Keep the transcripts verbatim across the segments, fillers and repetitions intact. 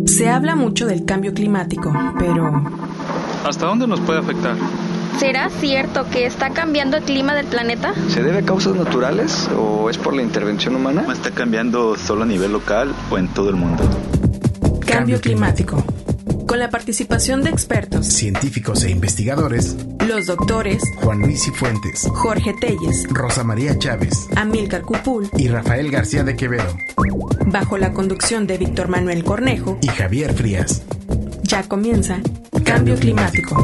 Se habla mucho del cambio climático, pero... ¿hasta dónde nos puede afectar? ¿Será cierto que está cambiando el clima del planeta? ¿Se debe a causas naturales o es por la intervención humana? ¿Está cambiando solo a nivel local o en todo el mundo? Cambio climático. Con la participación de expertos, científicos e investigadores, los doctores Juan Luis Cifuentes, Jorge Telles, Rosa María Chávez, Amílcar Cupul y Rafael García de Quevedo, bajo la conducción de Víctor Manuel Cornejo y Javier Frías. Ya comienza Cambio Climático.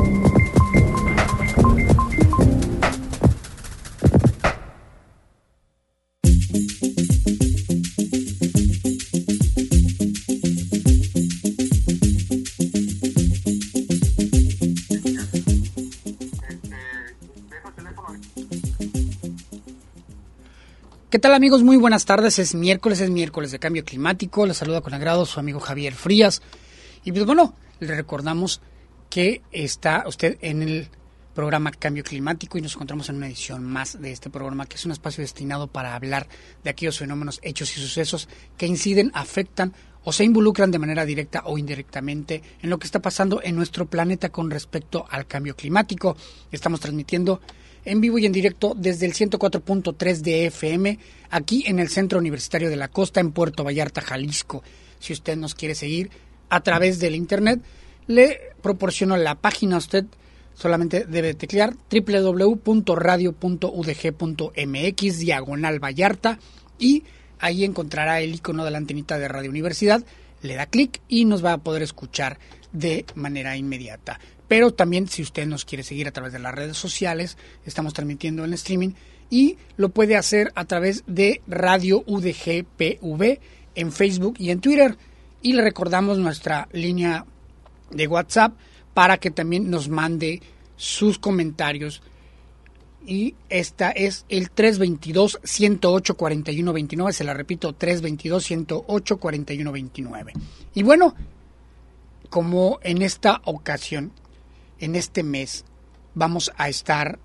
¿Qué tal, amigos? Muy buenas tardes. Es miércoles, es miércoles de Cambio Climático. Les saluda con agrado su amigo Javier Frías. Y pues bueno, le recordamos que está usted en el programa Cambio Climático y nos encontramos en una edición más de este programa, que es un espacio destinado para hablar de aquellos fenómenos, hechos y sucesos que inciden, afectan o se involucran de manera directa o indirectamente en lo que está pasando en nuestro planeta con respecto al cambio climático. Estamos transmitiendo en vivo y en directo desde el ciento cuatro punto tres de F M, aquí en el Centro Universitario de la Costa, en Puerto Vallarta, Jalisco. Si usted nos quiere seguir a través del internet, le proporciono la página. Usted solamente debe teclear doble u doble u doble u punto radio punto u d g punto m x diagonal Vallarta y ahí encontrará el icono de la antenita de Radio Universidad, le da clic y nos va a poder escuchar de manera inmediata. Pero también, si usted nos quiere seguir a través de las redes sociales, estamos transmitiendo en streaming y lo puede hacer a través de Radio U D G P V en Facebook y en Twitter. Y le recordamos nuestra línea de WhatsApp para que también nos mande sus comentarios. Y esta es el tres dos dos, uno cero ocho, cuatro uno dos nueve. Se la repito, tres dos dos, uno cero ocho, cuatro uno dos nueve. Y bueno, como en esta ocasión, en este mes, vamos a estar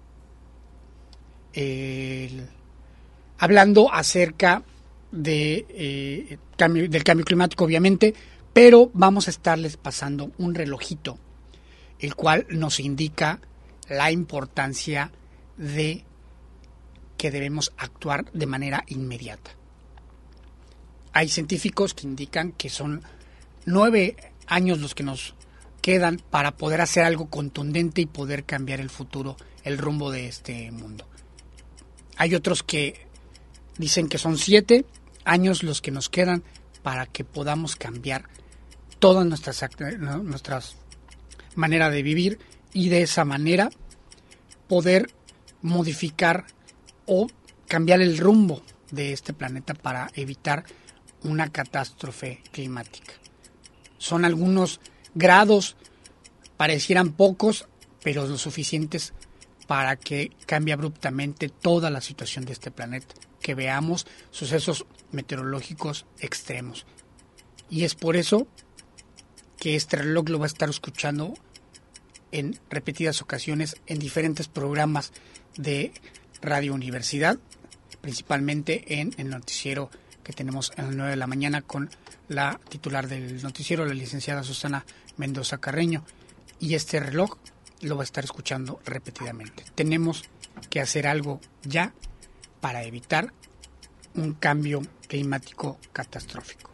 eh, hablando acerca de, eh, cambio, del cambio climático, obviamente, pero vamos a estarles pasando un relojito, el cual nos indica la importancia de que debemos actuar de manera inmediata. Hay científicos que indican que son nueve años los que nos quedan para poder hacer algo contundente y poder cambiar el futuro, el rumbo de este mundo. Hay otros que dicen que son siete años los que nos quedan para que podamos cambiar todas nuestras, nuestras maneras de vivir y de esa manera poder modificar o cambiar el rumbo de este planeta para evitar una catástrofe climática. Son algunos grados, parecieran pocos, pero lo suficientes para que cambie abruptamente toda la situación de este planeta, que veamos sucesos meteorológicos extremos. Y es por eso que este reloj lo va a estar escuchando en repetidas ocasiones en diferentes programas de Radio Universidad, principalmente en el noticiero que tenemos a las nueve de la mañana con la titular del noticiero, la licenciada Susana Mendoza Carreño, y este reloj lo va a estar escuchando repetidamente. Tenemos que hacer algo ya para evitar un cambio climático catastrófico.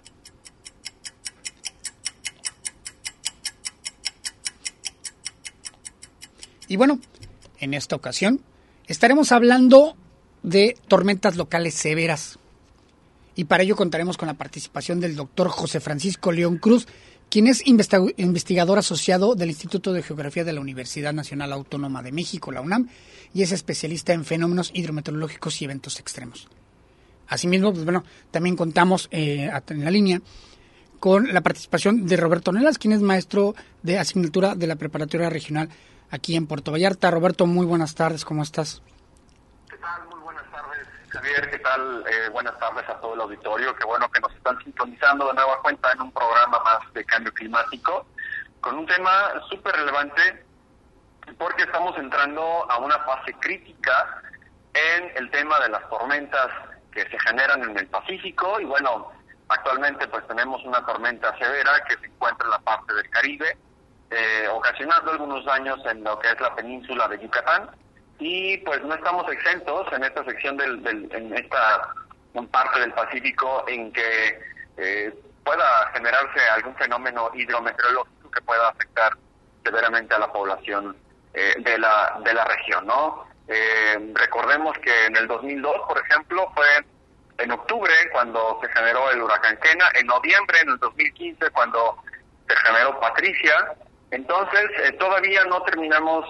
Y bueno, en esta ocasión estaremos hablando de tormentas locales severas. Y para ello contaremos con la participación del doctor José Francisco León Cruz, quien es investigador asociado del Instituto de Geografía de la Universidad Nacional Autónoma de México, la UNAM, y es especialista en fenómenos hidrometeorológicos y eventos extremos. Asimismo, pues bueno, también contamos eh, en la línea con la participación de Roberto Nelas, quien es maestro de asignatura de la Preparatoria Regional aquí en Puerto Vallarta. Roberto, muy buenas tardes, ¿cómo estás? ¿Qué tal? Muy buenas tardes, Javier. ¿Qué tal? Eh, buenas tardes a todo el auditorio. Qué bueno que nos están sintonizando de nueva cuenta en un programa más de cambio climático, con un tema súper relevante, porque estamos entrando a una fase crítica en el tema de las tormentas que se generan en el Pacífico, y bueno, Actualmente pues tenemos una tormenta severa que se encuentra en la parte del Caribe, eh, ocasionando algunos daños en lo que es la península de Yucatán, y pues no estamos exentos en esta sección del, del en esta en parte del Pacífico en que eh, pueda generarse algún fenómeno hidrometeorológico que pueda afectar severamente a la población eh, de la de la región, ¿no? Eh, recordemos que en el dos mil dos, por ejemplo, fue en octubre cuando se generó el huracán Kena, en noviembre en el dos mil quince cuando se generó Patricia. Entonces eh, todavía no terminamos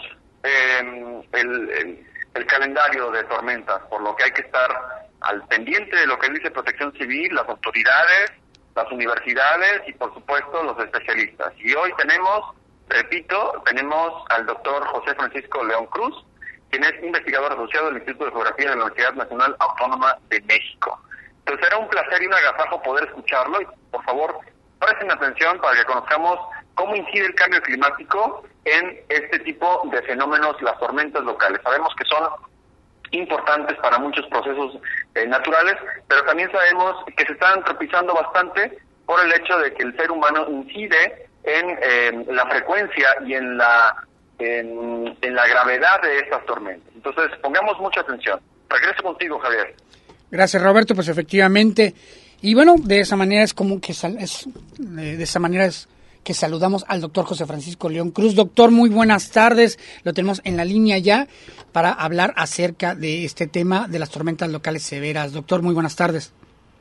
eh, el, el, el calendario de tormentas, por lo que hay que estar al pendiente de lo que dice Protección Civil, las autoridades, las universidades y por supuesto los especialistas. Y hoy tenemos, repito, tenemos al doctor José Francisco León Cruz, quien es investigador asociado del Instituto de Geografía de la Universidad Nacional Autónoma de México. Entonces era un placer y un agasajo poder escucharlo y por favor presten atención para que conozcamos cómo incide el cambio climático en este tipo de fenómenos, las tormentas locales. Sabemos que son importantes para muchos procesos eh, naturales, pero también sabemos que se están tropezando bastante por el hecho de que el ser humano incide en eh, la frecuencia y en la En, en la gravedad de estas tormentas. Entonces, pongamos mucha atención. Regreso contigo, Javier. Gracias, Roberto. Pues efectivamente, y bueno, de esa manera es como que sal, es, de esa manera es que saludamos al doctor José Francisco León Cruz. Doctor, muy buenas tardes. Lo tenemos en la línea ya para hablar acerca de este tema de las tormentas locales severas. Doctor, muy buenas tardes.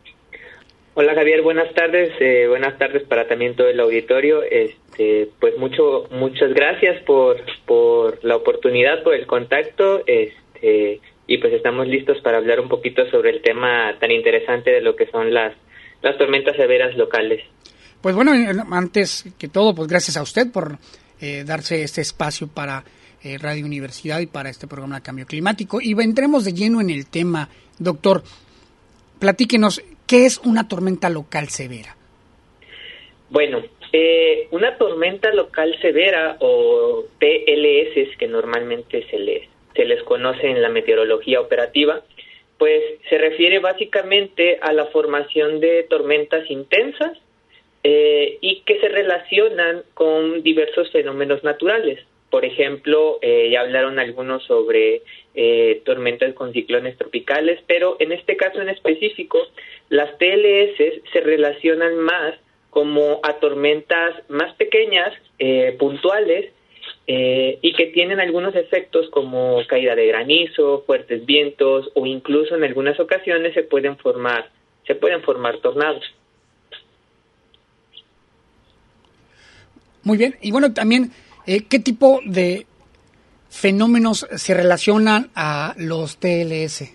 Hola Javier, buenas tardes, eh, buenas tardes para también todo el auditorio. Este, pues mucho, muchas gracias por, por la oportunidad, por el contacto, este, y pues estamos listos para hablar un poquito sobre el tema tan interesante de lo que son las, las tormentas severas locales. Pues bueno, antes que todo, pues gracias a usted por eh, darse este espacio para eh, Radio Universidad y para este programa de Cambio Climático. Y entremos de lleno en el tema, doctor. Platíquenos, ¿qué es una tormenta local severa? Bueno, eh, una tormenta local severa o T L S, que normalmente se les, se les conoce en la meteorología operativa, pues se refiere básicamente a la formación de tormentas intensas eh, y que se relacionan con diversos fenómenos naturales. Por ejemplo, eh, ya hablaron algunos sobre eh, tormentas con ciclones tropicales, pero en este caso en específico, las T L S se relacionan más como a tormentas más pequeñas, eh, puntuales, eh, y que tienen algunos efectos como caída de granizo, fuertes vientos, o incluso en algunas ocasiones se pueden formar, se pueden formar tornados. Muy bien, y bueno, también, eh, ¿qué tipo de fenómenos se relacionan a los T L S?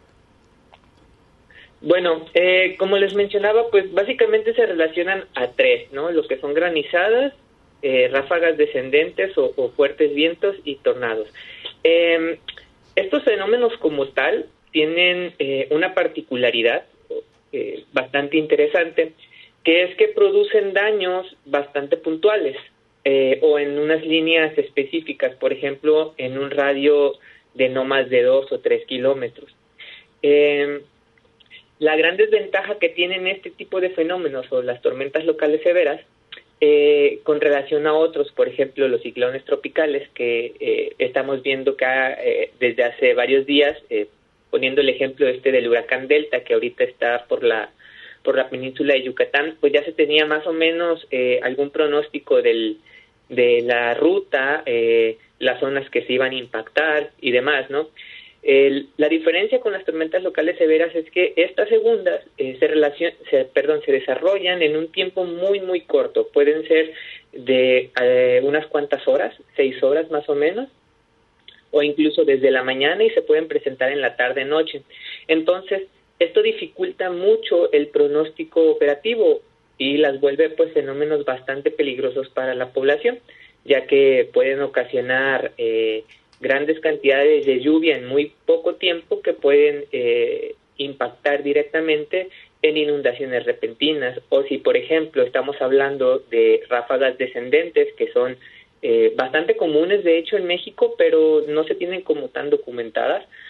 Bueno, eh, como les mencionaba, pues básicamente se relacionan a tres, ¿no? Lo que son granizadas, eh, ráfagas descendentes o, o fuertes vientos y tornados. Eh, estos fenómenos como tal tienen eh, una particularidad eh, bastante interesante, que es que producen daños bastante puntuales eh, o en unas líneas específicas, por ejemplo, en un radio de no más de dos o tres kilómetros. Eh, La gran desventaja que tienen este tipo de fenómenos o las tormentas locales severas eh, con relación a otros, por ejemplo, los ciclones tropicales que eh, estamos viendo que eh, desde hace varios días, eh, poniendo el ejemplo este del huracán Delta, que ahorita está por la por la península de Yucatán, pues ya se tenía más o menos eh, algún pronóstico del de la ruta, eh, las zonas que se iban a impactar y demás, ¿no? El, la diferencia con las tormentas locales severas es que estas segundas eh, se, relacion, se, perdón, se desarrollan en un tiempo muy, muy corto. Pueden ser de eh, unas cuantas horas, seis horas más o menos, o incluso desde la mañana y se pueden presentar en la tarde-noche. Entonces, esto dificulta mucho el pronóstico operativo y las vuelve pues fenómenos bastante peligrosos para la población, ya que pueden ocasionar eh, grandes cantidades de lluvia en muy poco tiempo que pueden eh, impactar directamente en inundaciones repentinas, o si por ejemplo estamos hablando de ráfagas descendentes que son eh, bastante comunes de hecho en México, pero no se tienen como tan documentadas,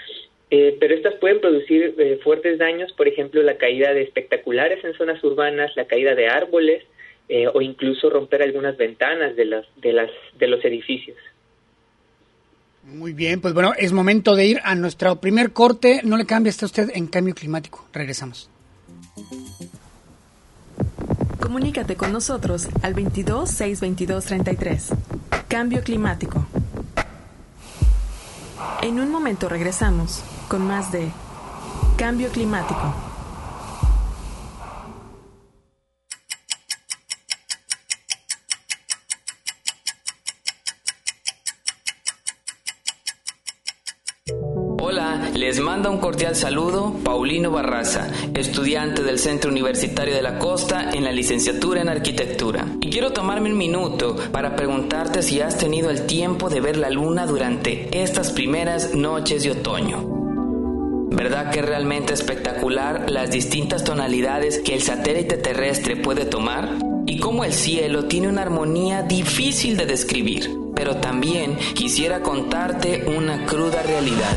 eh, pero estas pueden producir eh, fuertes daños, por ejemplo, la caída de espectaculares en zonas urbanas, la caída de árboles, eh, o incluso romper algunas ventanas de, las, de, las, de los edificios. Muy bien, pues bueno, es momento de ir a nuestro primer corte. No le cambie, está usted en Cambio Climático. Regresamos. Comunícate con nosotros al veintidós, seiscientos veintidós, treinta y tres. Cambio Climático. En un momento regresamos con más de Cambio Climático. Hola, les manda un cordial saludo Paulino Barraza, estudiante del Centro Universitario de la Costa en la licenciatura en Arquitectura. Y quiero tomarme un minuto para preguntarte si has tenido el tiempo de ver la luna durante estas primeras noches de otoño. ¿Verdad que es realmente espectacular las distintas tonalidades que el satélite terrestre puede tomar? Y cómo el cielo tiene una armonía difícil de describir. Pero también quisiera contarte una cruda realidad,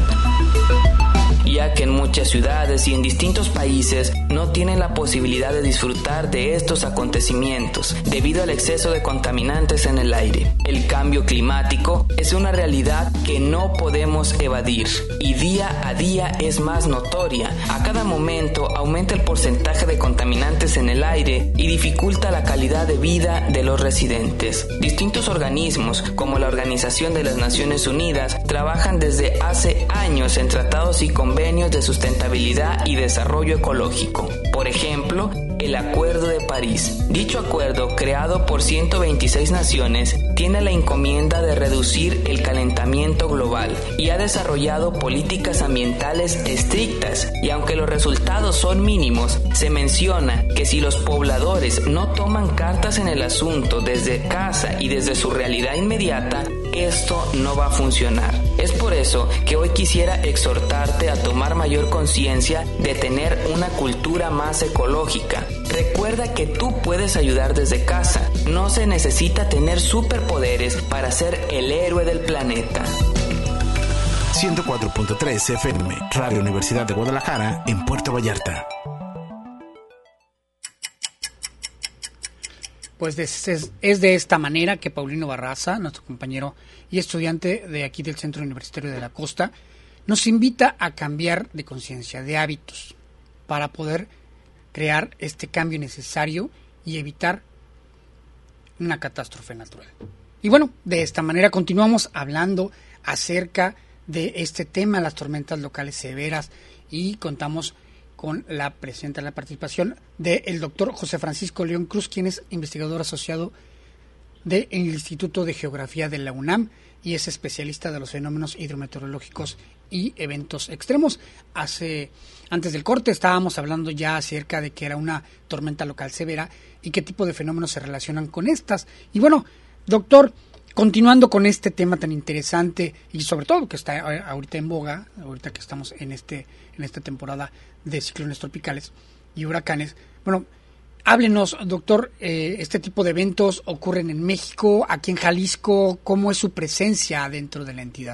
ya que en muchas ciudades y en distintos países no tienen la posibilidad de disfrutar de estos acontecimientos debido al exceso de contaminantes en el aire. El cambio climático es una realidad que no podemos evadir y día a día es más notoria. A cada momento aumenta el porcentaje de contaminantes en el aire y dificulta la calidad de vida de los residentes. Distintos organismos, como la Organización de las Naciones Unidas, trabajan desde hace años en tratados y convenios de sustentabilidad y desarrollo ecológico. Por ejemplo, el Acuerdo de París. Dicho acuerdo, creado por ciento veintiséis naciones, tiene la encomienda de reducir el calentamiento global y ha desarrollado políticas ambientales estrictas, y aunque los resultados son mínimos, se menciona que si los pobladores no toman cartas en el asunto desde casa y desde su realidad inmediata, esto no va a funcionar. Es por eso que hoy quisiera exhortarte a tomar mayor conciencia de tener una cultura más ecológica. Recuerda que tú puedes ayudar desde casa. No se necesita tener superpoderes para ser el héroe del planeta. ciento cuatro punto tres F M, Radio Universidad de Guadalajara, en Puerto Vallarta. Pues es, es de esta manera que Paulino Barraza, nuestro compañero y estudiante de aquí del Centro Universitario de la Costa, nos invita a cambiar de conciencia, de hábitos, para poder crear este cambio necesario y evitar una catástrofe natural. Y bueno, de esta manera continuamos hablando acerca de este tema, las tormentas locales severas, y contamos con la presencia, la participación del doctor José Francisco León Cruz, quien es investigador asociado del Instituto de Geografía de la UNAM y es especialista de los fenómenos hidrometeorológicos y eventos extremos. Hace, antes del corte estábamos hablando ya acerca de que era una tormenta local severa y qué tipo de fenómenos se relacionan con estas. Y bueno, doctor, continuando con este tema tan interesante y sobre todo que está ahorita en boga, ahorita que estamos en este en esta temporada de ciclones tropicales y huracanes, bueno, háblenos, doctor, eh, este tipo de eventos ocurren en México, aquí en Jalisco, ¿cómo es su presencia dentro de la entidad?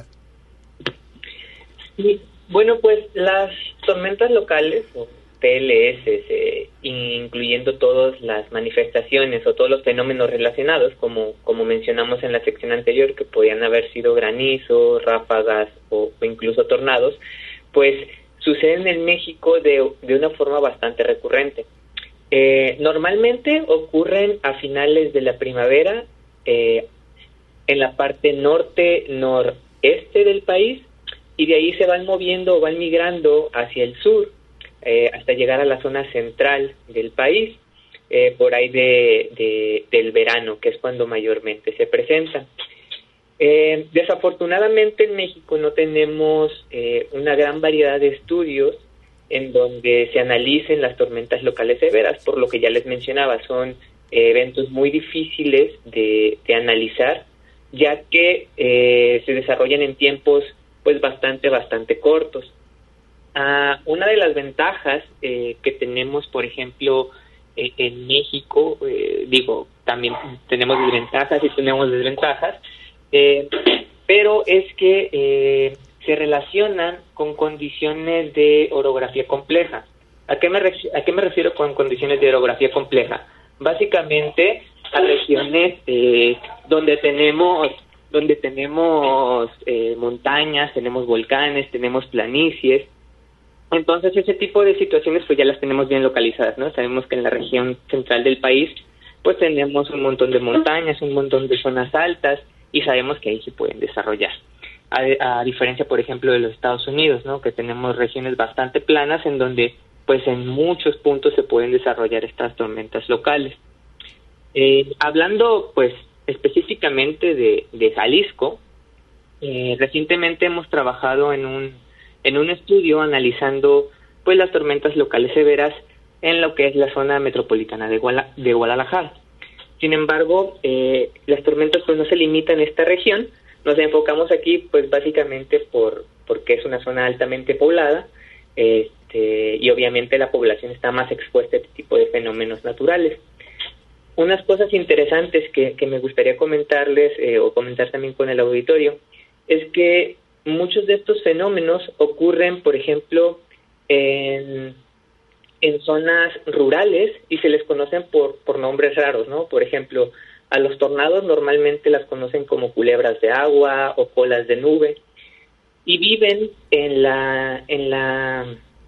Sí, bueno, pues las tormentas locales, o T L S, eh, incluyendo todas las manifestaciones o todos los fenómenos relacionados, como, como mencionamos en la sección anterior, que podían haber sido granizo, ráfagas o, o incluso tornados, pues suceden en México de, de una forma bastante recurrente. Eh, normalmente ocurren a finales de la primavera, eh, en la parte norte-noreste del país, y de ahí se van moviendo o van migrando hacia el sur, eh, hasta llegar a la zona central del país, eh, por ahí de, de, del verano, que es cuando mayormente se presentan. Eh, desafortunadamente en México no tenemos eh, una gran variedad de estudios en donde se analicen las tormentas locales severas, por lo que ya les mencionaba, son eh, eventos muy difíciles de, de analizar, ya que eh, se desarrollan en tiempos pues bastante, bastante cortos. Ah, una de las ventajas eh, que tenemos, por ejemplo, eh, en México, eh, digo, también tenemos desventajas y tenemos desventajas, eh, pero es que eh, se relacionan con condiciones de orografía compleja. ¿A qué me, re- a qué me refiero con condiciones de orografía compleja? Básicamente a regiones eh, donde tenemos donde tenemos eh, montañas, tenemos volcanes, tenemos planicies. Entonces ese tipo de situaciones pues ya las tenemos bien localizadas, ¿no? Sabemos que en la región central del país pues tenemos un montón de montañas, un montón de zonas altas y sabemos que ahí se pueden desarrollar. A, a diferencia, por ejemplo, de los Estados Unidos, ¿no? Que tenemos regiones bastante planas en donde pues en muchos puntos se pueden desarrollar estas tormentas locales. Eh, hablando pues específicamente de, de Jalisco, eh, recientemente hemos trabajado en un en un estudio analizando pues las tormentas locales severas en lo que es la zona metropolitana de, Guala, de Guadalajara. Sin embargo, eh, las tormentas pues no se limitan a esta región. Nos enfocamos aquí pues básicamente por porque es una zona altamente poblada, este, y obviamente la población está más expuesta a este tipo de fenómenos naturales. Unas cosas interesantes que, que me gustaría comentarles eh, o comentar también con el auditorio es que muchos de estos fenómenos ocurren, por ejemplo, en, en zonas rurales y se les conocen por, por nombres raros, ¿no? Por ejemplo, a los tornados normalmente las conocen como culebras de agua o colas de nube y viven en la en la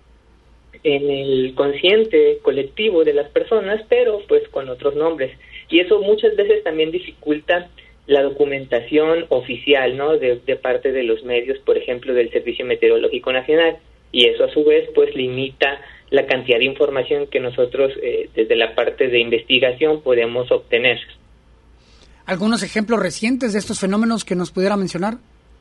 en el consciente colectivo de las personas, pero pues con otros nombres. Y eso muchas veces también dificulta la documentación oficial, ¿no? De, de parte de los medios, por ejemplo, del Servicio Meteorológico Nacional. Y eso a su vez pues limita la cantidad de información que nosotros eh, desde la parte de investigación podemos obtener. ¿Algunos ejemplos recientes de estos fenómenos que nos pudiera mencionar?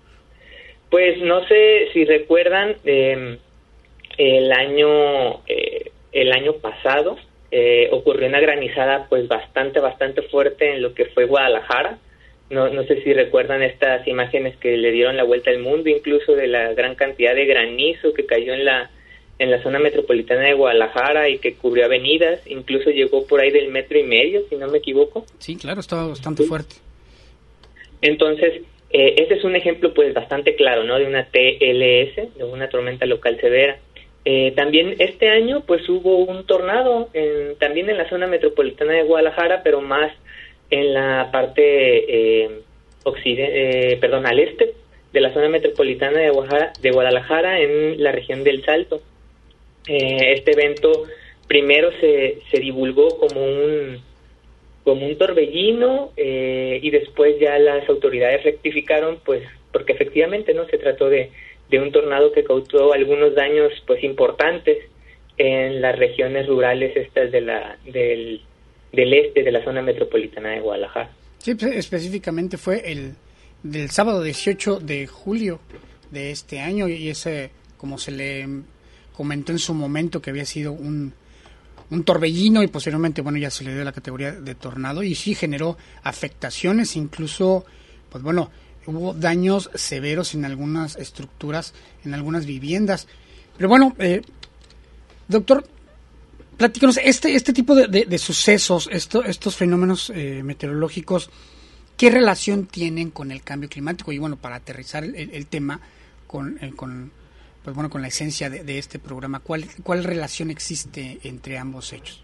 Pues no sé si recuerdan eh, el año eh, el año pasado eh, ocurrió una granizada pues bastante bastante fuerte en lo que fue Guadalajara. No no sé si recuerdan estas imágenes que le dieron la vuelta al mundo, incluso de la gran cantidad de granizo que cayó en la en la zona metropolitana de Guadalajara y que cubrió avenidas, incluso llegó por ahí del metro y medio, si no me equivoco. Sí, claro, estaba bastante sí. fuerte. Entonces, eh, este es un ejemplo pues bastante claro, ¿no? De una T L S, de una tormenta local severa. Eh, también este año pues hubo un tornado en, también en la zona metropolitana de Guadalajara, pero más en la parte eh, occide, eh, perdón, al este de la zona metropolitana de Guadalajara, de Guadalajara en la región del Salto. Eh, este evento primero se, se divulgó como un como un torbellino eh, y después ya las autoridades rectificaron, pues porque efectivamente no se trató de, de un tornado que causó algunos daños pues importantes en las regiones rurales estas de la del, del este de la zona metropolitana de Guadalajara. Sí, específicamente fue el del sábado dieciocho de julio de este año y ese, como se le comentó en su momento, que había sido un, un torbellino y posteriormente, bueno, ya se le dio la categoría de tornado y sí generó afectaciones, incluso, pues bueno, hubo daños severos en algunas estructuras, en algunas viviendas. Pero bueno, eh, doctor, platícanos, este este tipo de, de, de sucesos, esto, estos fenómenos eh, meteorológicos, ¿qué relación tienen con el cambio climático? Y bueno, para aterrizar el, el tema con, eh, con, pues bueno, con la esencia de, de este programa, ¿cuál, ¿cuál relación existe entre ambos hechos?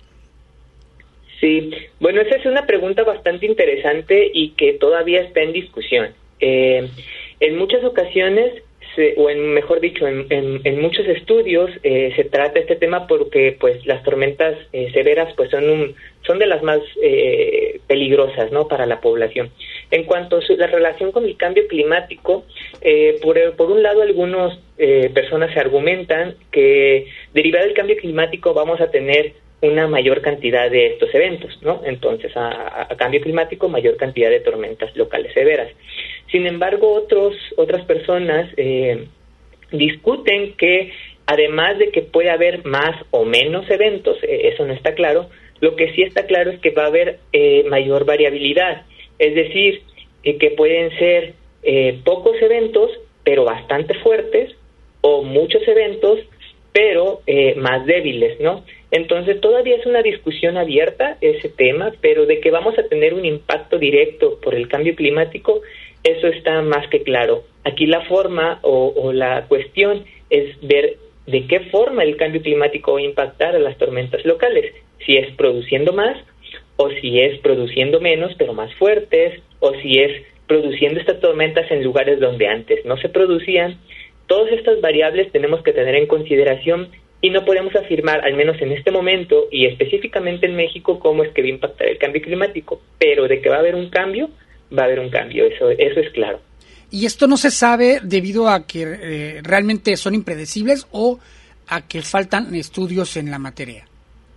Sí, bueno, esa es una pregunta bastante interesante y que todavía está en discusión. Eh, en muchas ocasiones, se, o en, mejor dicho, en, en, en muchos estudios eh, se trata este tema porque pues las tormentas eh, severas pues son un, son de las más eh, peligrosas, ¿no?, para la población. En cuanto a su, la relación con el cambio climático, eh, por, por un lado algunas eh, personas se argumentan que derivado del cambio climático vamos a tener una mayor cantidad de estos eventos, ¿no? Entonces, a, a cambio climático, mayor cantidad de tormentas locales severas. Sin embargo, otros otras personas eh, discuten que además de que puede haber más o menos eventos, eh, eso no está claro, lo que sí está claro es que va a haber eh, mayor variabilidad, es decir, eh, que pueden ser eh, pocos eventos, pero bastante fuertes, o muchos eventos, pero eh, más débiles, ¿no? Entonces todavía es una discusión abierta ese tema, pero de que vamos a tener un impacto directo por el cambio climático, eso está más que claro. Aquí la forma o, o la cuestión es ver de qué forma el cambio climático va a impactar a las tormentas locales, si es produciendo más o si es produciendo menos pero más fuertes, o si es produciendo estas tormentas en lugares donde antes no se producían. Todas estas variables tenemos que tener en consideración y no podemos afirmar, al menos en este momento y específicamente en México, cómo es que va a impactar el cambio climático, pero de que va a haber un cambio, va a haber un cambio, eso, eso es claro. ¿Y esto no se sabe debido a que eh, realmente son impredecibles o a que faltan estudios en la materia?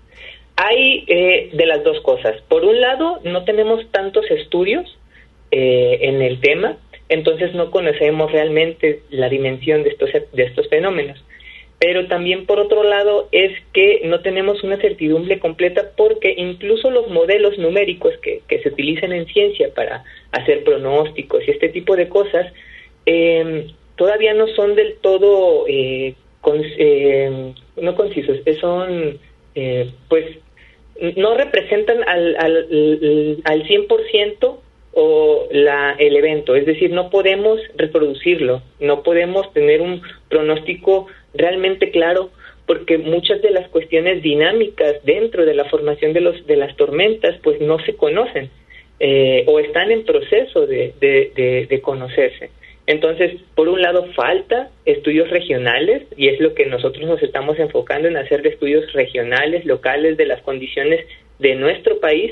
Hay eh, de las dos cosas. Por un lado, no tenemos tantos estudios eh, en el tema, entonces no conocemos realmente la dimensión de estos, de estos fenómenos. Pero también, por otro lado, es que no tenemos una certidumbre completa porque incluso los modelos numéricos que, que se utilizan en ciencia para hacer pronósticos y este tipo de cosas eh, todavía no son del todo eh, con, eh, no concisos, son eh, pues no representan al, al, al cien por ciento o la, el evento, es decir, no podemos reproducirlo, no podemos tener un pronóstico realmente claro porque muchas de las cuestiones dinámicas dentro de la formación de los de las tormentas pues no se conocen eh, o están en proceso de, de, de, de conocerse. Entonces, por un lado falta estudios regionales y es lo que nosotros nos estamos enfocando en hacer de estudios regionales, locales de las condiciones de nuestro país,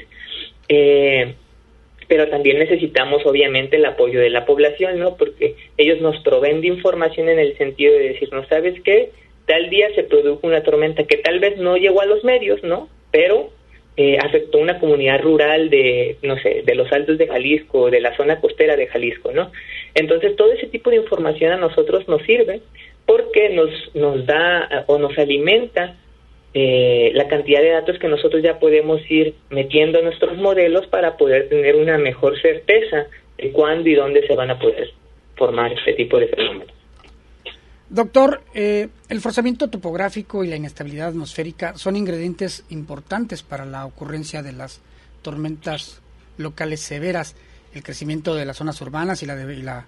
eh, pero también necesitamos obviamente el apoyo de la población, ¿no? Porque ellos nos proveen de información en el sentido de decir, ¿no sabes qué? Tal día se produjo una tormenta que tal vez no llegó a los medios, ¿no? Pero eh, afectó una comunidad rural de, no sé, de los Altos de Jalisco, de la zona costera de Jalisco, ¿no? Entonces todo ese tipo de información a nosotros nos sirve porque nos, nos da o nos alimenta Eh, la cantidad de datos que nosotros ya podemos ir metiendo en nuestros modelos para poder tener una mejor certeza de cuándo y dónde se van a poder formar este tipo de fenómenos. Doctor, eh, el forzamiento topográfico y la inestabilidad atmosférica son ingredientes importantes para la ocurrencia de las tormentas locales severas. El crecimiento de las zonas urbanas y la, de, y la,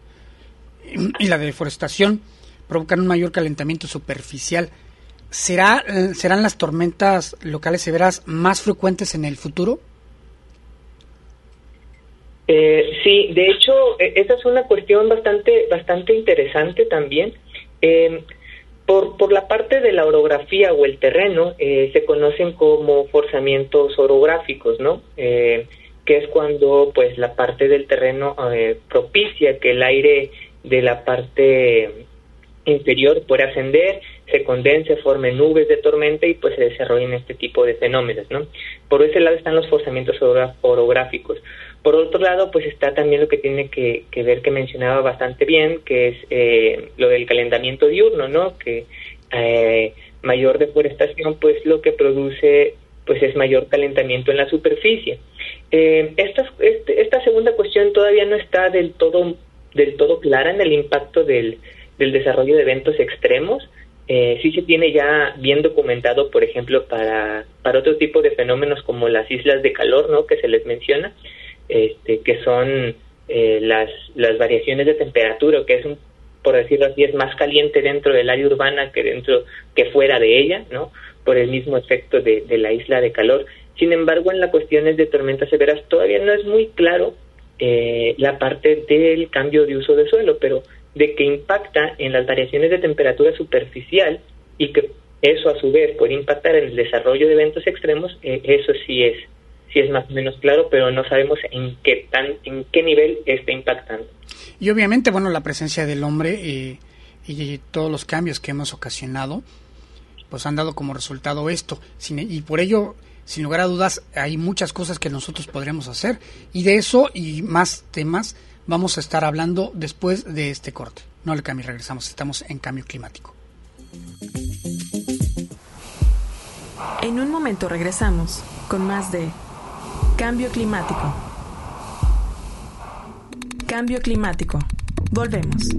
y la deforestación provocan un mayor calentamiento superficial. ¿Será, ¿Serán las tormentas locales severas más frecuentes en el futuro? Eh, sí, de hecho, esa es una cuestión bastante bastante interesante también. Eh, por, por la parte de la orografía o el terreno, eh, se conocen como forzamientos orográficos, ¿no? Eh, que es cuando pues la parte del terreno eh, propicia que el aire de la parte inferior pueda ascender, se condense, forme nubes de tormenta y pues se desarrollen este tipo de fenómenos, ¿no? Por ese lado están los forzamientos orográficos. Por otro lado, pues está también lo que tiene que, que ver, que mencionaba bastante bien, que es eh, lo del calentamiento diurno, ¿no? Que eh, mayor deforestación, pues lo que produce pues es mayor calentamiento en la superficie. Eh, esta, este, esta segunda cuestión todavía no está del todo, del todo clara en el impacto del, del desarrollo de eventos extremos. Eh, sí se tiene ya bien documentado, por ejemplo, para, para otro tipo de fenómenos como las islas de calor, ¿no? Que se les menciona, este, que son eh, las, las variaciones de temperatura, que es un, por decirlo así, es más caliente dentro del área urbana que dentro, que fuera de ella, ¿no? Por el mismo efecto de, de la isla de calor. Sin embargo, en las cuestiones de tormentas severas todavía no es muy claro eh, la parte del cambio de uso de suelo, pero de que impacta en las variaciones de temperatura superficial y que eso a su vez puede impactar en el desarrollo de eventos extremos, eh, eso sí es sí es más o menos claro, pero no sabemos en qué tan en qué nivel está impactando. Y obviamente, bueno, la presencia del hombre eh, y todos los cambios que hemos ocasionado, pues han dado como resultado esto, sin, y por ello, sin lugar a dudas, hay muchas cosas que nosotros podríamos hacer, y de eso y más temas vamos a estar hablando después de este corte. No le cambie, regresamos. Estamos en Cambio Climático. En un momento regresamos con más de Cambio Climático. Cambio Climático. Volvemos.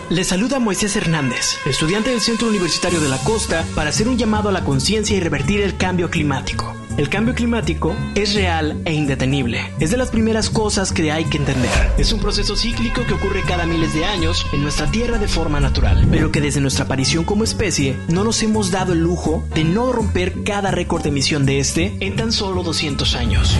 Les saluda Moisés Hernández, estudiante del Centro Universitario de la Costa, para hacer un llamado a la conciencia y revertir el cambio climático. El cambio climático es real e indetenible. Es de las primeras cosas que hay que entender. Es un proceso cíclico que ocurre cada miles de años en nuestra Tierra de forma natural, pero que desde nuestra aparición como especie no nos hemos dado el lujo de no romper cada récord de emisión de este en tan solo doscientos años.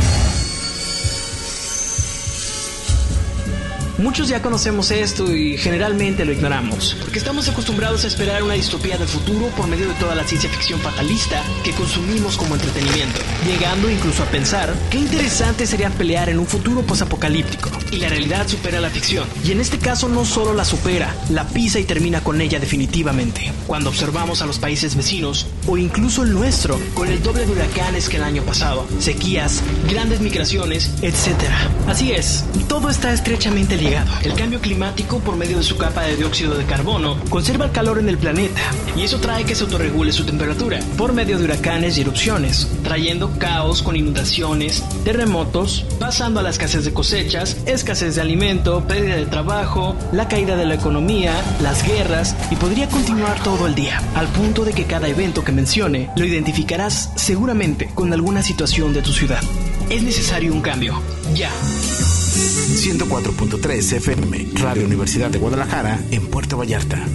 Muchos ya conocemos esto y generalmente lo ignoramos, porque estamos acostumbrados a esperar una distopía del futuro por medio de toda la ciencia ficción fatalista que consumimos como entretenimiento, llegando incluso a pensar qué interesante sería pelear en un futuro posapocalíptico. Y la realidad supera la ficción, y en este caso no solo la supera, la pisa y termina con ella definitivamente. Cuando observamos a los países vecinos, o incluso el nuestro, con el doble de huracanes que el año pasado, sequías, grandes migraciones, etcétera. Así es, todo está estrechamente ligado. El cambio climático, por medio de su capa de dióxido de carbono, conserva el calor en el planeta, y eso trae que se autorregule su temperatura por medio de huracanes y erupciones, trayendo caos con inundaciones, terremotos, pasando a la escasez de cosechas, escasez de alimento, pérdida de trabajo, la caída de la economía, las guerras, y podría continuar todo el día, al punto de que cada evento que mencione lo identificarás seguramente con alguna situación de tu ciudad. Es necesario un cambio, ya. ciento cuatro punto tres F M, Radio Universidad de Guadalajara, en Puerto Vallarta.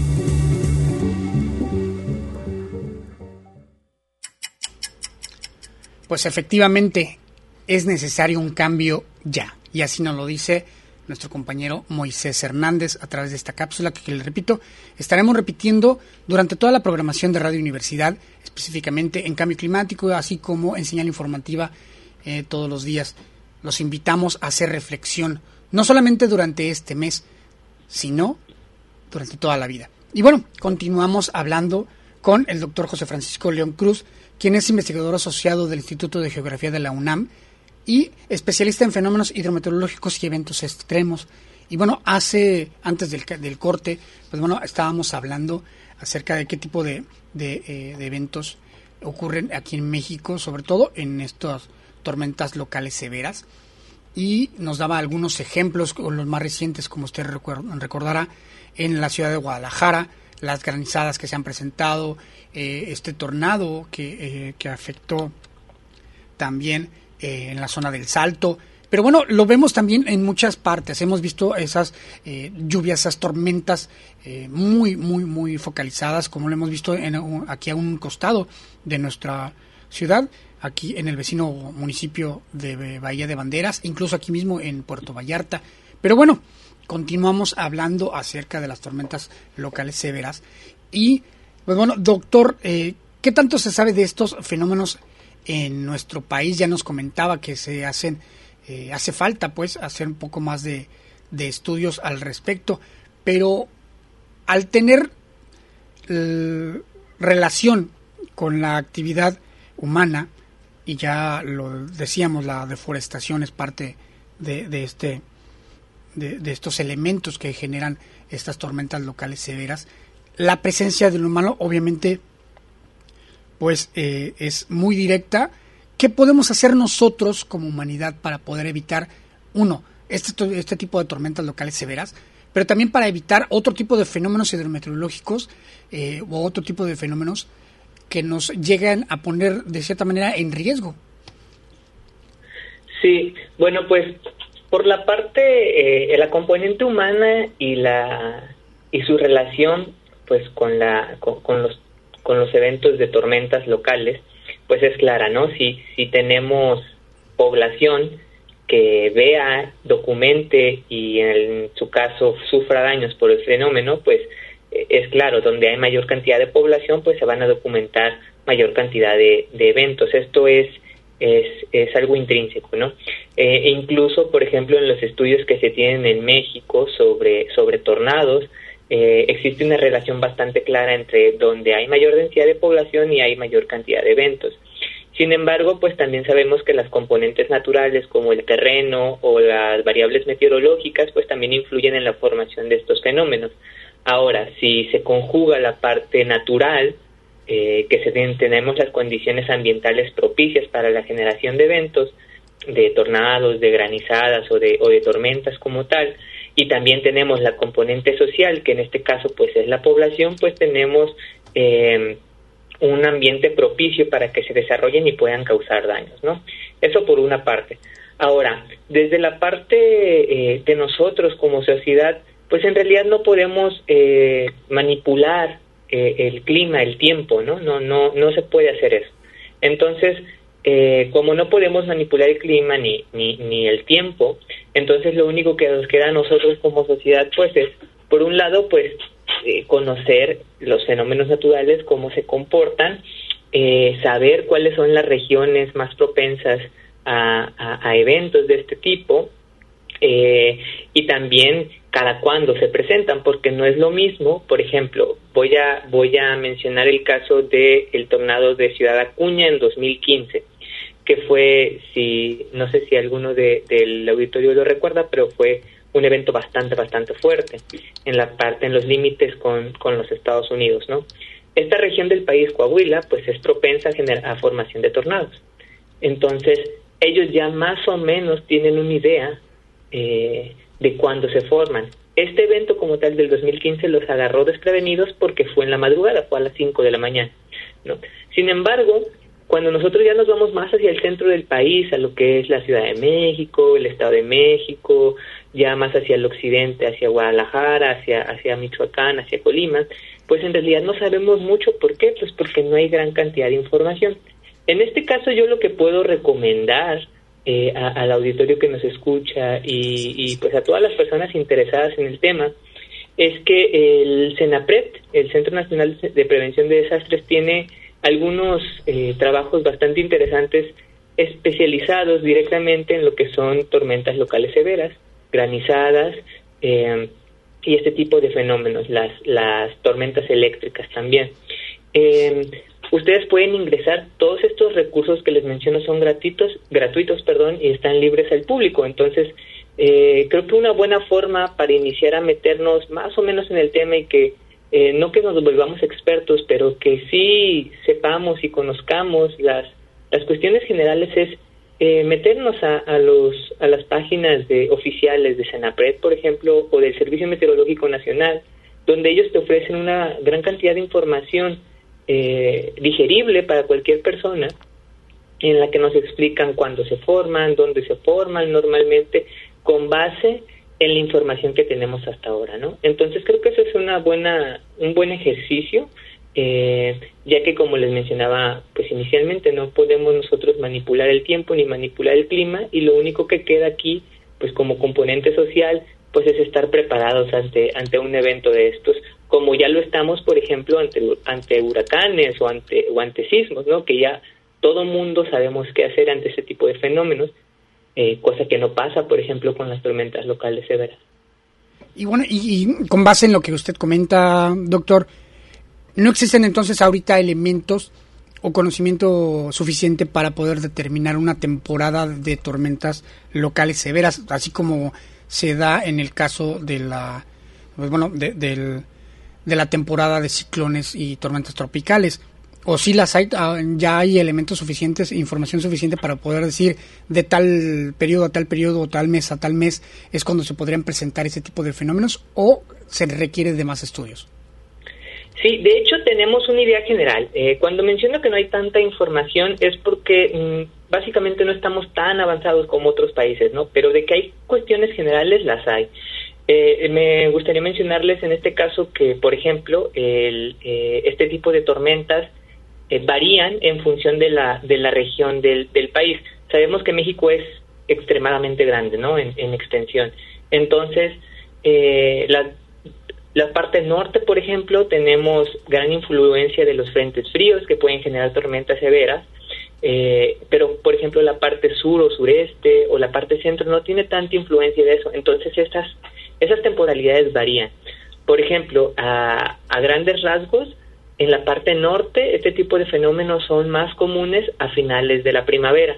Pues efectivamente es necesario un cambio ya, y así nos lo dice nuestro compañero Moisés Hernández a través de esta cápsula que, que le repito, estaremos repitiendo durante toda la programación de Radio Universidad, específicamente en cambio climático, así como en señal informativa eh, todos los días. Los invitamos a hacer reflexión, no solamente durante este mes, sino durante toda la vida. Y bueno, continuamos hablando con el doctor José Francisco León Cruz, quien es investigador asociado del Instituto de Geografía de la UNAM y especialista en fenómenos hidrometeorológicos y eventos extremos. Y bueno, hace antes del, del corte, pues bueno, estábamos hablando acerca de qué tipo de, de, eh, de eventos ocurren aquí en México, sobre todo en estos tormentas locales severas, y nos daba algunos ejemplos, los más recientes, como usted recordará, en la ciudad de Guadalajara, las granizadas que se han presentado, eh, este tornado que, eh, que afectó también eh, en la zona del Salto. Pero bueno, lo vemos también en muchas partes. Hemos visto esas eh, lluvias, esas tormentas eh, muy, muy, muy focalizadas, como lo hemos visto en, aquí a un costado de nuestra ciudad, aquí en el vecino municipio de Bahía de Banderas, incluso aquí mismo en Puerto Vallarta. Pero bueno, continuamos hablando acerca de las tormentas locales severas. Y, pues bueno, doctor, eh, ¿qué tanto se sabe de estos fenómenos en nuestro país? Ya nos comentaba que se hacen, eh, hace falta pues hacer un poco más de, de estudios al respecto, pero al tener eh, relación con la actividad humana, y ya lo decíamos, la deforestación es parte de, de este de, de estos elementos que generan estas tormentas locales severas. La presencia del humano obviamente pues eh, es muy directa. ¿Qué podemos hacer nosotros como humanidad para poder evitar, uno, este, este tipo de tormentas locales severas, pero también para evitar otro tipo de fenómenos hidrometeorológicos eh, u otro tipo de fenómenos que nos llegan a poner de cierta manera en riesgo? Sí, bueno, pues por la parte, eh, la componente humana y la y su relación pues con la con, con los con los eventos de tormentas locales, pues es clara, ¿no? Si si tenemos población que vea, documente y en su caso sufra daños por el fenómeno, pues es claro, donde hay mayor cantidad de población, pues se van a documentar mayor cantidad de, de eventos. Esto es, es es algo intrínseco, ¿no? Eh, e incluso, por ejemplo, en los estudios que se tienen en México sobre, sobre tornados, eh, existe una relación bastante clara entre donde hay mayor densidad de población y hay mayor cantidad de eventos. Sin embargo, pues también sabemos que las componentes naturales como el terreno o las variables meteorológicas, pues también influyen en la formación de estos fenómenos. Ahora, si se conjuga la parte natural, eh, que se tienen, tenemos las condiciones ambientales propicias para la generación de eventos, de tornados, de granizadas o de, o de tormentas como tal, y también tenemos la componente social, que en este caso pues es la población, pues tenemos eh, un ambiente propicio para que se desarrollen y puedan causar daños, ¿no? Eso por una parte. Ahora, desde la parte eh, de nosotros como sociedad, pues en realidad no podemos eh, manipular eh, el clima, el tiempo, ¿no? No, no, no se puede hacer eso. Entonces, eh, como no podemos manipular el clima ni, ni, ni el tiempo, entonces lo único que nos queda a nosotros como sociedad, pues es, por un lado, pues eh, conocer los fenómenos naturales, cómo se comportan, eh, saber cuáles son las regiones más propensas a, a, a eventos de este tipo, eh, y también cada cuándo se presentan, porque no es lo mismo. Por ejemplo, voy a voy a mencionar el caso de el tornado de Ciudad Acuña en dos mil quince, que fue, si no sé si alguno de, del auditorio lo recuerda, pero fue un evento bastante bastante fuerte en la parte en los límites con con los Estados Unidos, ¿no? Esta región del país, Coahuila, pues es propensa a generar a formación de tornados. Entonces, ellos ya más o menos tienen una idea eh, de cuándo se forman. Este evento como tal del dos mil quince los agarró desprevenidos porque fue en la madrugada, fue a las cinco de la mañana, ¿no? Sin embargo, cuando nosotros ya nos vamos más hacia el centro del país, a lo que es la Ciudad de México, el Estado de México, ya más hacia el occidente, hacia Guadalajara, hacia, hacia Michoacán, hacia Colima, pues en realidad no sabemos mucho. ¿Por qué? Pues porque no hay gran cantidad de información. En este caso yo lo que puedo recomendar eh, a, al auditorio que nos escucha y, y pues a todas las personas interesadas en el tema es que el CENAPRED, el Centro Nacional de Prevención de Desastres, tiene algunos eh, trabajos bastante interesantes especializados directamente en lo que son tormentas locales severas, granizadas eh, y este tipo de fenómenos, las, las tormentas eléctricas también. Eh, ustedes pueden ingresar, todos estos recursos que les menciono son gratuitos, gratuitos perdón, y están libres al público. Entonces, eh, creo que una buena forma para iniciar a meternos más o menos en el tema y que Eh, no que nos volvamos expertos, pero que sí sepamos y conozcamos las las cuestiones generales es eh, meternos a, a los a las páginas de oficiales de CENAPRED, por ejemplo, o del Servicio Meteorológico Nacional, donde ellos te ofrecen una gran cantidad de información eh, digerible para cualquier persona, en la que nos explican cuándo se forman, dónde se forman normalmente, con base en la información que tenemos hasta ahora, ¿no? Entonces creo que eso es una buena, un buen ejercicio, eh, ya que como les mencionaba, pues inicialmente no podemos nosotros manipular el tiempo ni manipular el clima, y lo único que queda aquí, pues como componente social, pues es estar preparados ante ante un evento de estos, como ya lo estamos, por ejemplo, ante ante huracanes o ante o ante sismos, ¿no? Que ya todo mundo sabemos qué hacer ante ese tipo de fenómenos. Eh, cosa que no pasa, por ejemplo, con las tormentas locales severas. Y bueno, y, y con base en lo que usted comenta, doctor, ¿no existen entonces ahorita elementos o conocimiento suficiente para poder determinar una temporada de tormentas locales severas, así como se da en el caso de la, pues bueno, de, del, de la temporada de ciclones y tormentas tropicales? ¿O sí las hay, ya hay elementos suficientes, información suficiente para poder decir de tal periodo a tal periodo, o tal mes a tal mes es cuando se podrían presentar ese tipo de fenómenos, o se requiere de más estudios? Sí, de hecho tenemos una idea general. Eh, cuando menciono que no hay tanta información es porque mmm, básicamente no estamos tan avanzados como otros países, ¿no? Pero de que hay cuestiones generales, las hay. Eh, me gustaría mencionarles en este caso que, por ejemplo, el, eh, este tipo de tormentas Eh, varían en función de la de la región del, del país. Sabemos que México es extremadamente grande, ¿no? En, en extensión. Entonces, eh, la, la parte norte, por ejemplo, tenemos gran influencia de los frentes fríos que pueden generar tormentas severas, eh, pero, por ejemplo, la parte sur o sureste o la parte centro no tiene tanta influencia de eso. Entonces, estas, esas temporalidades varían. Por ejemplo, a, a grandes rasgos, en la parte norte, este tipo de fenómenos son más comunes a finales de la primavera.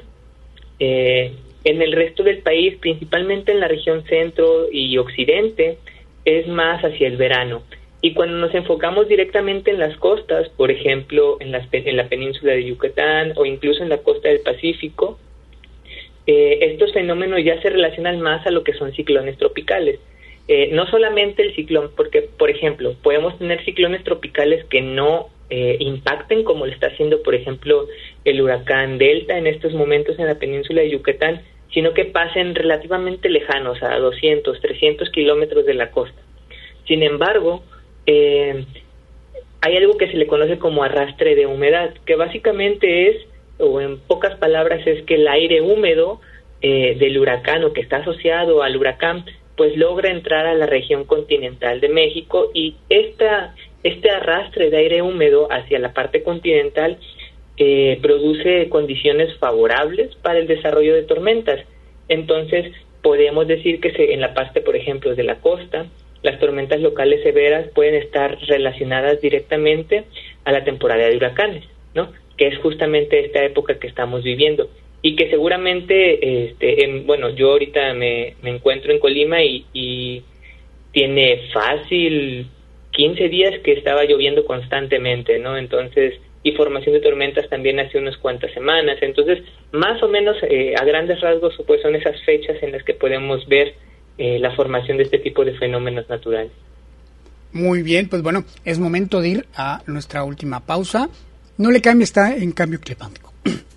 Eh, en el resto del país, principalmente en la región centro y occidente, es más hacia el verano. Y cuando nos enfocamos directamente en las costas, por ejemplo, en, las, en la península de Yucatán o incluso en la costa del Pacífico, eh, estos fenómenos ya se relacionan más a lo que son ciclones tropicales. eh, no solamente el ciclón, porque, por ejemplo, podemos tener ciclones tropicales que no eh, impacten, como lo está haciendo, por ejemplo, el huracán Delta en estos momentos en la península de Yucatán, sino que pasen relativamente lejanos, a doscientos, trescientos kilómetros de la costa. Sin embargo, eh, hay algo que se le conoce como arrastre de humedad, que básicamente es, o en pocas palabras, es que el aire húmedo eh, del huracán o que está asociado al huracán, pues logra entrar a la región continental de México, y esta, este arrastre de aire húmedo hacia la parte continental eh, produce condiciones favorables para el desarrollo de tormentas. Entonces, podemos decir que se, en la parte, por ejemplo, de la costa, las tormentas locales severas pueden estar relacionadas directamente a la temporada de huracanes, ¿no? Que es justamente esta época que estamos viviendo, y que seguramente, este, en, bueno, yo ahorita me, me encuentro en Colima y, y tiene fácil quince días que estaba lloviendo constantemente, ¿no? Entonces, y formación de tormentas también hace unas cuantas semanas. Entonces, más o menos eh, a grandes rasgos, pues son esas fechas en las que podemos ver eh, la formación de este tipo de fenómenos naturales. Muy bien, pues bueno, es momento de ir a nuestra última pausa. No le cambie, está en Cambio Climático.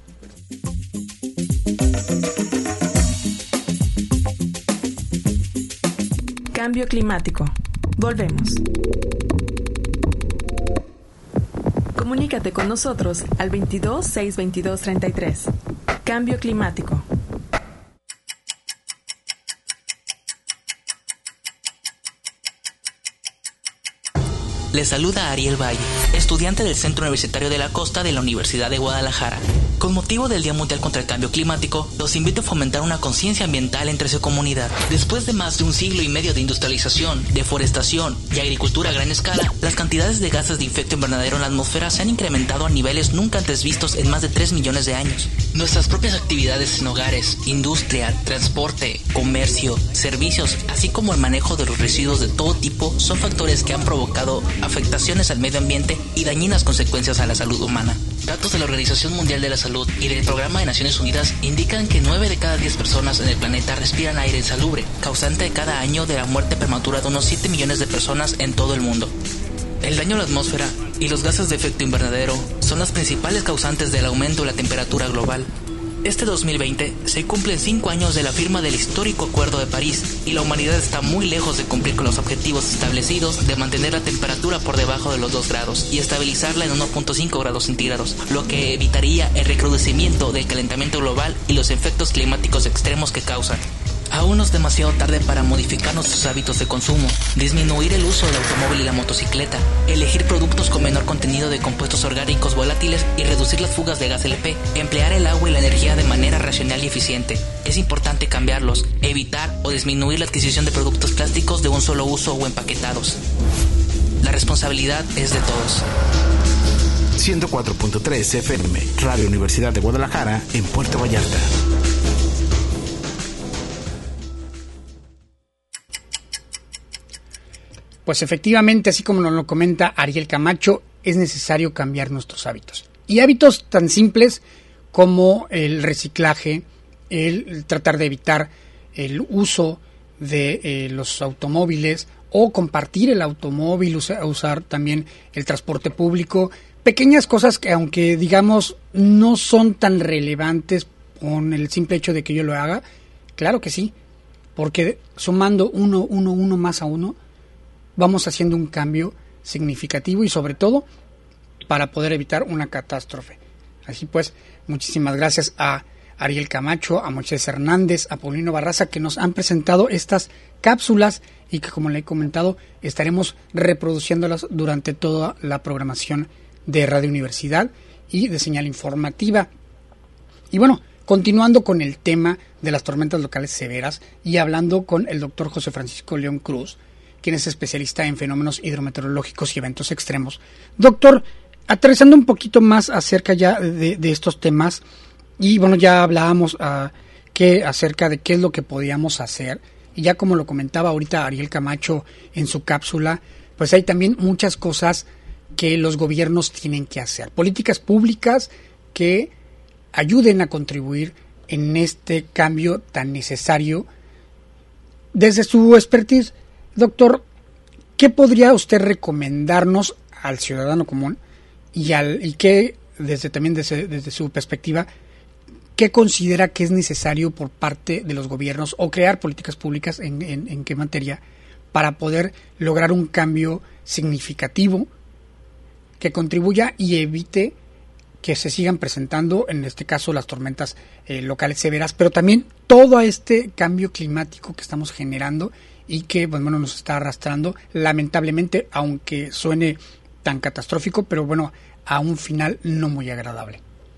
Cambio Climático. Volvemos. Comunícate con nosotros al veintidós, seiscientos veintidós, treinta y tres. Cambio Climático. Les saluda Ariel Valle, estudiante del Centro Universitario de la Costa de la Universidad de Guadalajara. Con motivo del Día Mundial contra el Cambio Climático, los invito a fomentar una conciencia ambiental entre su comunidad. Después de más de un siglo y medio de industrialización, deforestación y agricultura a gran escala, las cantidades de gases de efecto invernadero en la atmósfera se han incrementado a niveles nunca antes vistos en más de tres millones de años. Nuestras propias actividades en hogares, industria, transporte, comercio, servicios, así como el manejo de los residuos de todo tipo, son factores que han provocado afectaciones al medio ambiente y dañinas consecuencias a la salud humana. Datos de la Organización Mundial de la Salud y del Programa de Naciones Unidas indican que nueve de cada diez personas en el planeta respiran aire insalubre, causante cada año de la muerte prematura de unos siete millones de personas en todo el mundo. El daño a la atmósfera y los gases de efecto invernadero son las principales causantes del aumento de la temperatura global. Este dos mil veinte se cumplen cinco años de la firma del histórico Acuerdo de París, y la humanidad está muy lejos de cumplir con los objetivos establecidos de mantener la temperatura por debajo de los dos grados y estabilizarla en uno punto cinco grados centígrados, lo que evitaría el recrudecimiento del calentamiento global y los efectos climáticos extremos que causan. Aún no es demasiado tarde para modificar nuestros hábitos de consumo, disminuir el uso del automóvil y la motocicleta, elegir productos con menor contenido de compuestos orgánicos volátiles y reducir las fugas de gas L P, emplear el agua y la energía de manera racional y eficiente. Es importante cambiarlos, evitar o disminuir la adquisición de productos plásticos de un solo uso o empaquetados. La responsabilidad es de todos. ciento cuatro punto tres F M, Radio Universidad de Guadalajara, en Puerto Vallarta. Pues efectivamente, así como nos lo comenta Ariel Camacho, es necesario cambiar nuestros hábitos. Y hábitos tan simples como el reciclaje, el tratar de evitar el uso de eh, los automóviles o compartir el automóvil, usa, usar también el transporte público. Pequeñas cosas que, aunque digamos no son tan relevantes con el simple hecho de que yo lo haga, claro que sí, porque sumando uno, uno, uno más a uno, vamos haciendo un cambio significativo y sobre todo para poder evitar una catástrofe. Así pues, muchísimas gracias a Ariel Camacho, a Moisés Hernández, a Paulino Barraza, que nos han presentado estas cápsulas y que, como le he comentado, estaremos reproduciéndolas durante toda la programación de Radio Universidad y de señal informativa. Y bueno, continuando con el tema de las tormentas locales severas y hablando con el doctor José Francisco León Cruz, quien es especialista en fenómenos hidrometeorológicos y eventos extremos. Doctor, aterrizando un poquito más acerca ya de, de estos temas, y bueno, ya hablábamos uh, que acerca de qué es lo que podíamos hacer, y ya como lo comentaba ahorita Ariel Camacho en su cápsula, pues hay también muchas cosas que los gobiernos tienen que hacer, políticas públicas que ayuden a contribuir en este cambio tan necesario. Desde su expertise, Doctor, ¿qué podría usted recomendarnos al ciudadano común y al y qué, desde también desde, desde su perspectiva, qué considera que es necesario por parte de los gobiernos o crear políticas públicas en, en, en qué materia para poder lograr un cambio significativo que contribuya y evite que se sigan presentando, en este caso, las tormentas eh, locales severas, pero también todo este cambio climático que estamos generando y que, bueno, nos está arrastrando, lamentablemente, aunque suene tan catastrófico, pero bueno, a un final no muy agradable?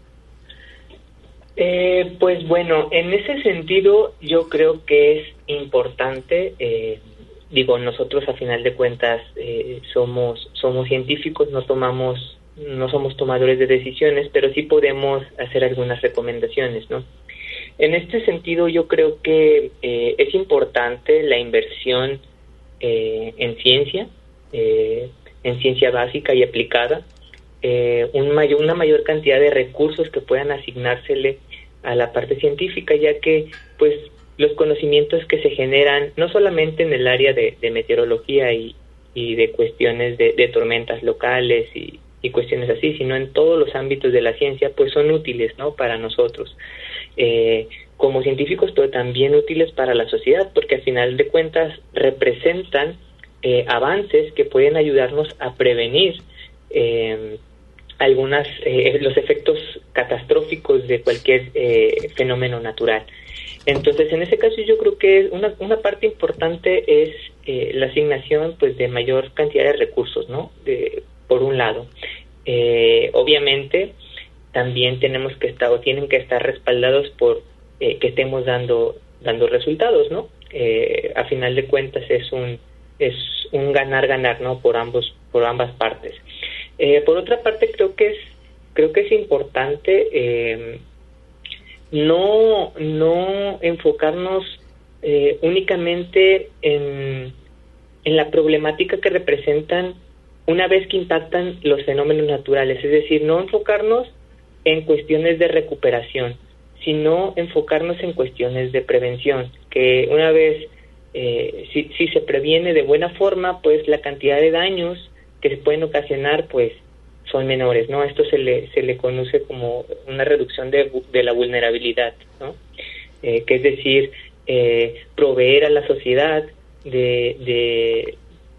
Eh, pues bueno, en ese sentido yo creo que es importante, eh, digo, nosotros a final de cuentas eh, somos somos científicos, no tomamos, no somos tomadores de decisiones, pero sí podemos hacer algunas recomendaciones, ¿no? En este sentido yo creo que eh, es importante la inversión eh, en ciencia, eh, en ciencia básica y aplicada, eh, un mayor, una mayor cantidad de recursos que puedan asignársele a la parte científica, ya que pues los conocimientos que se generan no solamente en el área de, de meteorología y, y de cuestiones de, de tormentas locales y, y cuestiones así, sino en todos los ámbitos de la ciencia, pues son útiles, ¿no?, para nosotros eh, como científicos, pero también útiles para la sociedad, porque al final de cuentas representan eh, avances que pueden ayudarnos a prevenir eh, algunas eh, los efectos catastróficos de cualquier eh, fenómeno natural. Entonces, en ese caso yo creo que una una parte importante es eh, la asignación pues de mayor cantidad de recursos, ¿no? De, por un lado, eh, obviamente también tenemos que estar o tienen que estar respaldados por eh, que estemos dando dando resultados, ¿no? Eh, a final de cuentas es un es un ganar ganar, ¿no? Por ambos por ambas partes. Eh, por otra parte, creo que es creo que es importante eh, no no enfocarnos eh, únicamente en, en la problemática que representan una vez que impactan los fenómenos naturales, es decir, no enfocarnos en cuestiones de recuperación, sino enfocarnos en cuestiones de prevención, que una vez eh, si, si se previene de buena forma, pues la cantidad de daños que se pueden ocasionar pues son menores, ¿no? Esto se le se le conoce como una reducción de, de la vulnerabilidad, ¿no? Eh, que es decir, eh, proveer a la sociedad de de,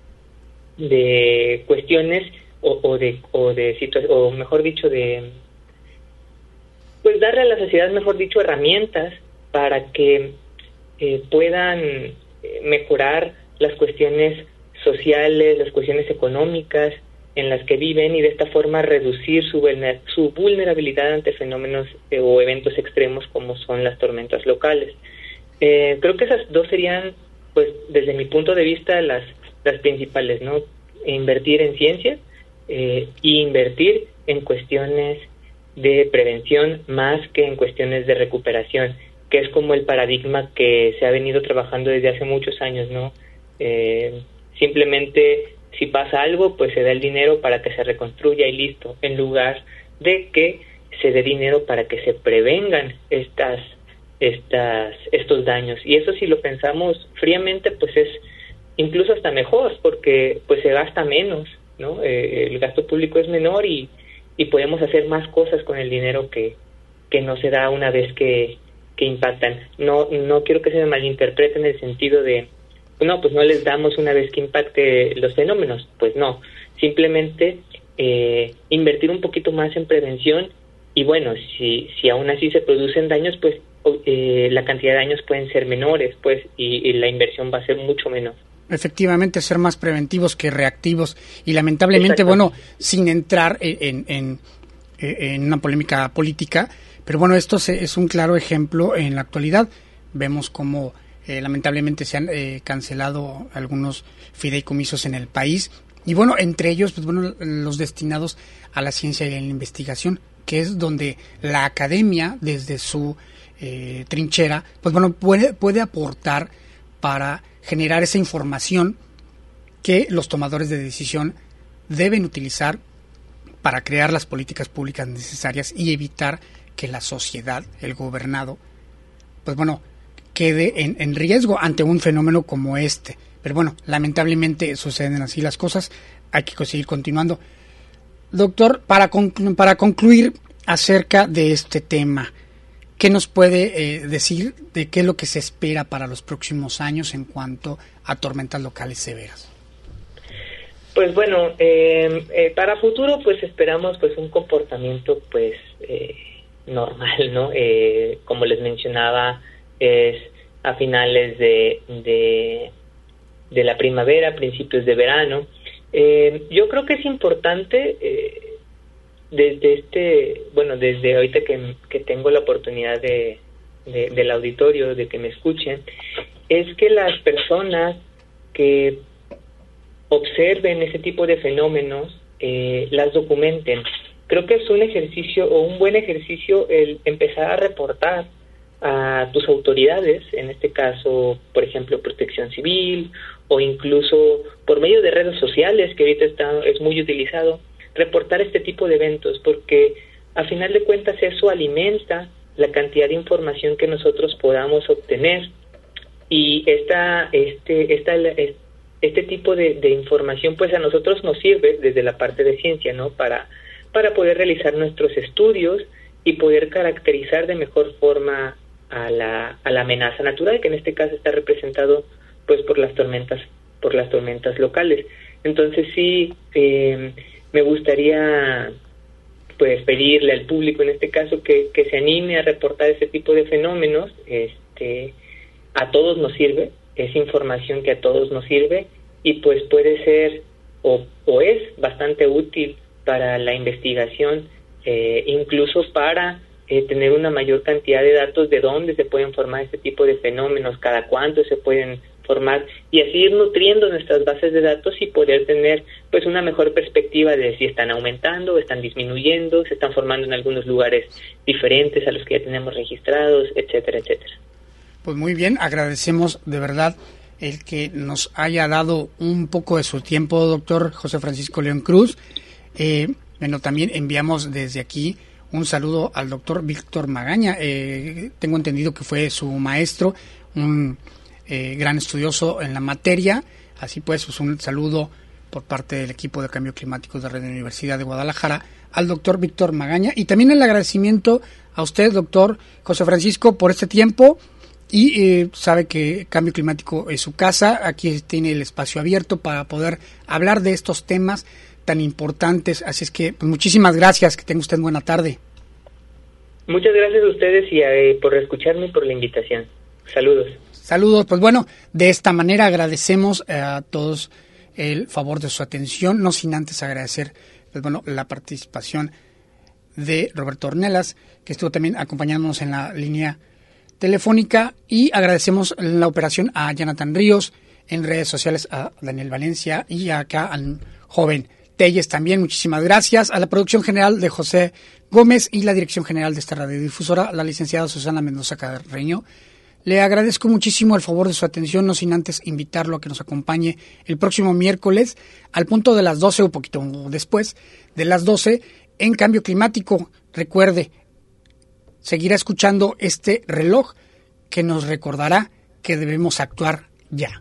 de cuestiones o, o de o de situa- o mejor dicho de pues darle a la sociedad, mejor dicho, herramientas para que eh, puedan mejorar las cuestiones sociales, las cuestiones económicas en las que viven y de esta forma reducir su, vulner- su vulnerabilidad ante fenómenos eh, o eventos extremos como son las tormentas locales. Eh, creo que esas dos serían, pues, desde mi punto de vista, las, las principales, ¿no? Invertir en ciencia eh, y invertir en cuestiones de prevención más que en cuestiones de recuperación, que es como el paradigma que se ha venido trabajando desde hace muchos años, ¿no? Eh, simplemente si pasa algo, pues se da el dinero para que se reconstruya y listo, en lugar de que se dé dinero para que se prevengan estas, estas, estos daños. Y eso, si lo pensamos fríamente, pues es incluso hasta mejor, porque pues se gasta menos, ¿no? Eh, el gasto público es menor y, y podemos hacer más cosas con el dinero que, que no se da una vez que, que impactan. No, no quiero que se me malinterprete en el sentido de no, pues no les damos una vez que impacte los fenómenos, pues no, simplemente eh, invertir un poquito más en prevención y bueno, si si aún así se producen daños, pues eh, la cantidad de daños pueden ser menores, pues, y, y la inversión va a ser mucho menor. Efectivamente, ser más preventivos que reactivos y lamentablemente, bueno, sin entrar en, en, en una polémica política, pero bueno, esto se, es un claro ejemplo en la actualidad. Vemos cómo Eh, lamentablemente se han eh, cancelado algunos fideicomisos en el país y bueno, entre ellos pues bueno los destinados a la ciencia y a la investigación, que es donde la academia desde su eh, trinchera pues bueno puede, puede aportar para generar esa información que los tomadores de decisión deben utilizar para crear las políticas públicas necesarias y evitar que la sociedad, el gobernado, pues bueno, quede en, en riesgo ante un fenómeno como este. Pero bueno, lamentablemente suceden así las cosas, hay que seguir continuando. Doctor, para, conclu- para concluir acerca de este tema, ¿qué nos puede eh, decir de qué es lo que se espera para los próximos años en cuanto a tormentas locales severas? Pues bueno, eh, eh, para futuro pues esperamos pues un comportamiento pues eh, normal, ¿no? Eh, como les mencionaba, es a finales de, de, de la primavera, principios de verano. Eh, yo creo que es importante eh, desde este, bueno, desde ahorita que, que tengo la oportunidad de, de del auditorio, de que me escuchen, es que las personas que observen ese tipo de fenómenos, eh, las documenten. Creo que es un ejercicio o un buen ejercicio el empezar a reportar a tus autoridades, en este caso, por ejemplo, Protección Civil, o incluso por medio de redes sociales, que ahorita está, es muy utilizado, reportar este tipo de eventos, porque a final de cuentas eso alimenta la cantidad de información que nosotros podamos obtener, y esta, este, esta, este, este tipo de, de información pues a nosotros nos sirve desde la parte de ciencia, ¿no? Para, para poder realizar nuestros estudios y poder caracterizar de mejor forma a la, a la amenaza natural, que en este caso está representado pues por las tormentas, por las tormentas locales. Entonces sí, eh, me gustaría pues pedirle al público en este caso que, que se anime a reportar ese tipo de fenómenos. Este, a todos nos sirve, es información que a todos nos sirve, y pues puede ser o, o es bastante útil para la investigación, eh, incluso para eh, tener una mayor cantidad de datos de dónde se pueden formar este tipo de fenómenos, cada cuánto se pueden formar, y así ir nutriendo nuestras bases de datos y poder tener pues una mejor perspectiva de si están aumentando, están disminuyendo, se están formando en algunos lugares diferentes a los que ya tenemos registrados, etcétera, etcétera. Pues muy bien, agradecemos de verdad el que nos haya dado un poco de su tiempo, doctor José Francisco León Cruz. Eh, bueno, también enviamos desde aquí un saludo al doctor Víctor Magaña. Eh, tengo entendido que fue su maestro, un eh, gran estudioso en la materia. Así pues, pues, un saludo por parte del equipo de Cambio Climático de Radio Universidad de Guadalajara al doctor Víctor Magaña. Y también el agradecimiento a usted, doctor José Francisco, por este tiempo. Y eh, sabe que Cambio Climático es su casa, aquí tiene el espacio abierto para poder hablar de estos temas tan importantes, así es que pues, muchísimas gracias, que tenga usted buena tarde. Muchas gracias a ustedes y eh, por escucharme y por la invitación. Saludos. Saludos, pues bueno, de esta manera agradecemos eh, a todos el favor de su atención, no sin antes agradecer pues, bueno, la participación de Roberto Ornelas, que estuvo también acompañándonos en la línea telefónica, y agradecemos la operación a Jonathan Ríos, en redes sociales a Daniel Valencia y acá al joven Telles también. Muchísimas gracias a la producción general de José Gómez y la dirección general de esta radiodifusora, la licenciada Susana Mendoza Carreño. Le agradezco muchísimo el favor de su atención, no sin antes invitarlo a que nos acompañe el próximo miércoles al punto de las doce, un poquito después de las doce, en Cambio Climático. Recuerde, seguirá escuchando este reloj que nos recordará que debemos actuar ya.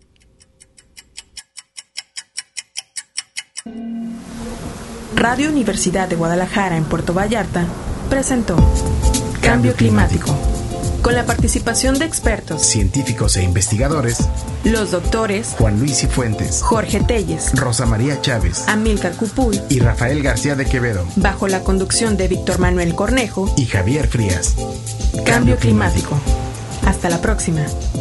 Radio Universidad de Guadalajara en Puerto Vallarta presentó Cambio Climático, con la participación de expertos, científicos e investigadores, los doctores Juan Luis Cifuentes, Jorge Telles, Rosa María Chávez, Amílcar Cupul y Rafael García de Quevedo, bajo la conducción de Víctor Manuel Cornejo y Javier Frías. Cambio Climático. Hasta la próxima.